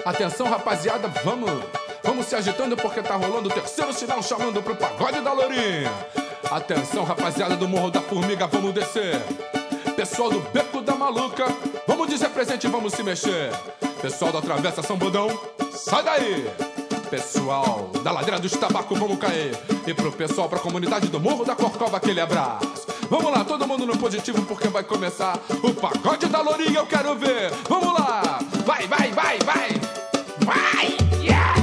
Atenção, rapaziada, vamos se agitando porque tá rolando o terceiro sinal chamando pro pagode da Lourinha. Atenção, rapaziada do Morro da Formiga, vamos descer. Pessoal do Beco da Maluca, vamos dizer presente e vamos se mexer. Pessoal da Travessa São Bodão, sai daí. Pessoal da Ladeira dos Tabacos, vamos cair. E pro pessoal, pra comunidade do Morro da Corcova, aquele abraço. Vamos lá, todo mundo no positivo porque vai começar o pagode da Lourinha, eu quero ver. Vamos lá, vai, vai, vai, vai. Vai, yeah!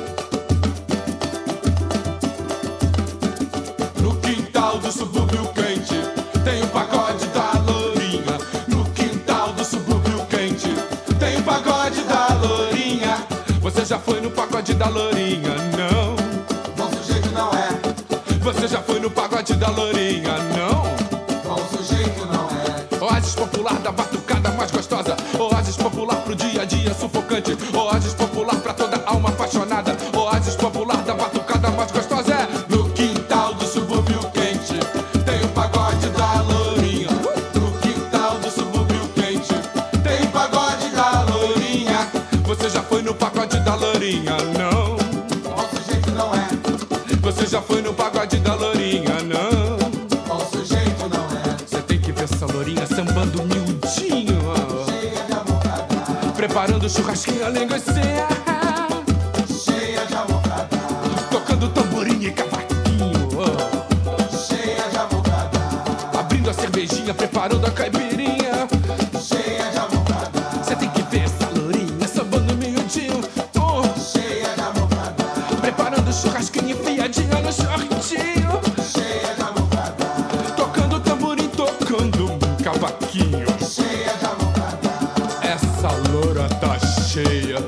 No quintal do subúrbio quente tem o pagode da Lourinha. No quintal do subúrbio quente tem o pagode da Lourinha. Você já foi no pagode da Lourinha? Não. Bom sujeito não é. Você já foi no pagode da Lourinha? Não. Bom sujeito não é. Oásis popular da batucada mais gostosa. Oásis popular pro dia a dia sufocante. Oásis popular pra toda alma apaixonada. Oásis popular da batucada mais gostosa. É no quintal do subúrbio quente tem o pagode da Lourinha. No quintal do subúrbio quente tem o pagode da Lourinha. Você já foi no pagode da Lourinha? Não. Bom sujeito não é. Você já foi no pagode da Lourinha? Não. Bom sujeito não é. Você tem que ver essa Lourinha sambando miudinho, Cheia de amor pra dar. preparando churrasquinho, a linguiça, Cheia de amor pra dar. tocando tamborim e cavaquinho, Cheia de amor pra dar. abrindo a cervejinha, preparando a caipirinha. Cheia de amor pra dar. Você tem que ver essa Lourinha sambando miudinho, Cheia de amor pra dar. preparando churrasquinho, enfiadinha no shortinho, Cheia de amor pra dar. tocando tamborim, tocando um cavaquinho. Cheia de amor pra dar. Essa loura tá cheia.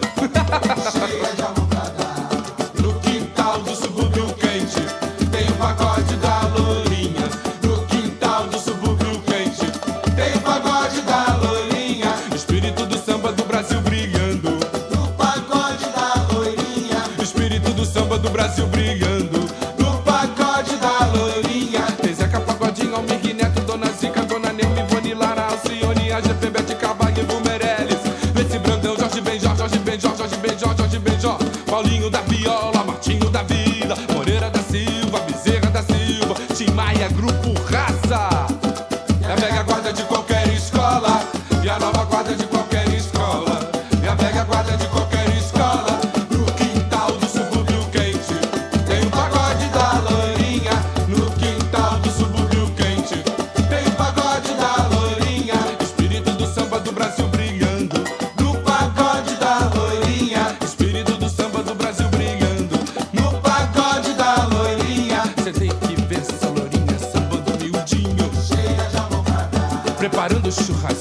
Cheia de amor pra dar. No quintal do subúrbio quente tem o pagode da Lourinha. No quintal do subúrbio quente Tem o pagode da Lourinha. espírito do samba do Brasil brilhando. No pagode da Lourinha. Espírito do samba do Brasil brilhando. No pagode da Lourinha. Tem Zeca Pagodinho, Almir Neto, Dona Zica, Dona Neume, Ivone Lara, Alcione, AGP, Bete Cavalho, Ivo Meirelles, Vesse Brandão, Jorge Benjó, Jorge Benjó, Jorge Benjó, Jorge Benjó, Paulinho da Viola, Martinho da Vila, Moreira da Silva, Bezerra da Silva, Tim Maia, Grupo Raça. É a velha guarda de qualquer escola e a nova guarda de qualquer escola. E a velha guarda de qualquer escola. No quintal do subúrbio quente tem o pagode da Lourinha. No quintal do subúrbio quente Tem o pagode da Lourinha. espírito do samba do Brasil brilhando. No pagode da Lourinha. Espírito do samba do Brasil brilhando. No pagode da Lourinha. Você tem que ver essa Lourinha sambando miudinho, Cheia de amor pra dar. preparando churrasco.